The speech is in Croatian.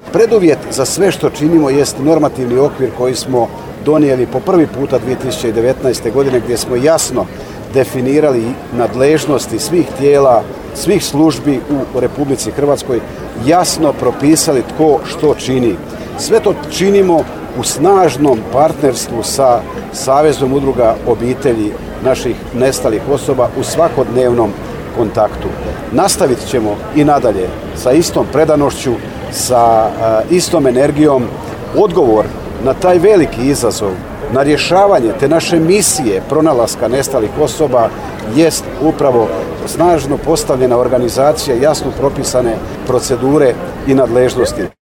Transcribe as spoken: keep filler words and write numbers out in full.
Preduvjet za sve što činimo jest normativni okvir koji smo donijeli po prvi puta dvije tisuće devetnaeste. godine gdje smo jasno definirali nadležnosti svih tijela, svih službi u Republici Hrvatskoj, jasno propisali tko što čini. Sve to činimo u snažnom partnerstvu sa Savezom udruga obitelji naših nestalih osoba u svakodnevnom kontaktu. Nastavit ćemo i nadalje sa istom predanošću, sa istom energijom. Odgovor na taj veliki izazov, na rješavanje te naše misije pronalaska nestalih osoba jest upravo snažno postavljena organizacija, jasno propisane procedure i nadležnosti.